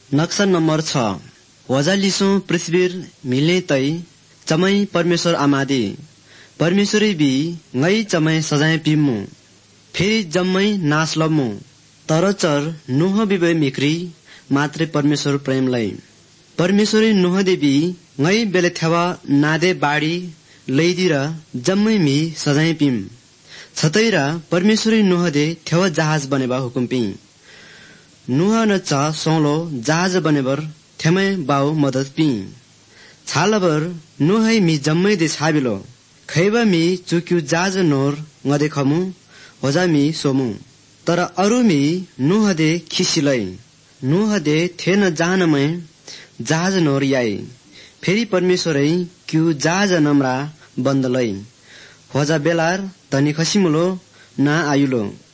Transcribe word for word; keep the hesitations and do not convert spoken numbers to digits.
नक्शा नंबर छ वजालिसो पृथ्वीर मिले तई चमई परमेश्वर आमादी परमेश्वरी भी ngई चमई सजाय पिमु फेरि जम्मै नाश लम्मु तर चर नुह बिबे मिक्री मात्रै परमेश्वर प्रेमलाई परमेश्वरी नुह देवी ngई बेले थेवा नादे बाडी लैदिर जम्मै मी सजाय पिम छतैरा परमेश्वरी नुह दे थेवा जहाज बनेबा हुकुम पि नुह न चा सोलो जहाज बनेबर थेमै बाउ मदद पि छालबर नुहै मी जम्मै दे छाबिलो खैबा मी चुक्यु जहाज नोर ngade खमु होजा मी सोमु तर अरु मी नुह दे खिसिलै नुह दे थेन जाहनमै जहाज नोर याई फेरि परमेश्वरै क्यु जहाज नम्रा बन्दलै होजा बेलार तनी खसिमुलो ना आयुलो